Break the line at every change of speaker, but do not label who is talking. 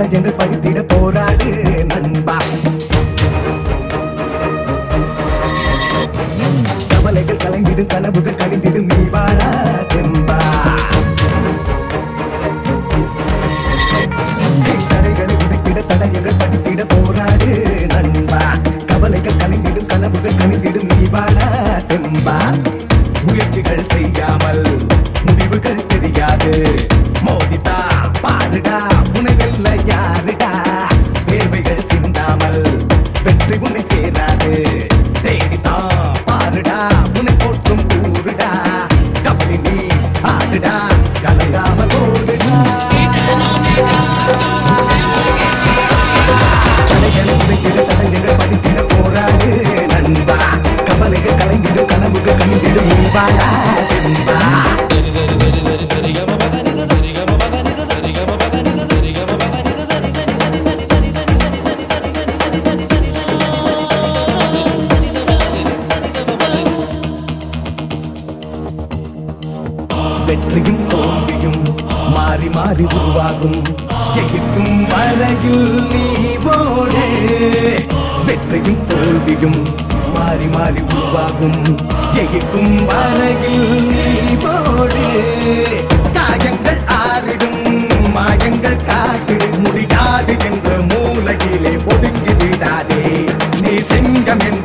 தடஜென்று படித்திட போராடு நண்பா. கவலைகள் கலைந்திடும் கனவுகள் கணிந்திடும் நீ வாழா தெம்பா. தடைகளை உடைத்திட தடையங்கள் படித்திட போராடு நண்பா. கவலைகள் கலைந்திடும் கனவுகள் கணிந்திடும் நீ வாழா தெம்பா. முயற்சிகள் செய்யாமல் முடிவுகள் தெரியாது. மோதித்தா பாருடா உனை வெல்ல யாருடா. வேர்வைகள் சிந்தாமல் வெற்றி உன்னை சேராது. தேடித்தான் பாருடா உன்னை போட்டும் கூறுடா. கபடி நீ ஆடுடா கலங்காமல் ஓடுடா. தடைகளை உடைத்திட தடைகளை படித்திட போராடு நண்பா. கவலைகள் கலைந்திடும் கனவுகள் கணிந்திடும் நீ வாழா தெம்பா. வெற்றியும் தோல்வியும் மாறி மாறி உருவாகும். ஜெயிக்கும் வரையில் நீ ஓடு. வெற்றியும் தோல்வியும் மாறி மாறி உருவாகும். ஜெயிக்கும் வரையில் நீ ஓடு. காயங்கள் ஆறிடும் மாயங்கள் காட்டிடு. முடியாது என்ற மூலையிலே ஒதுங்கி விடாதே. நீ சிங்கம்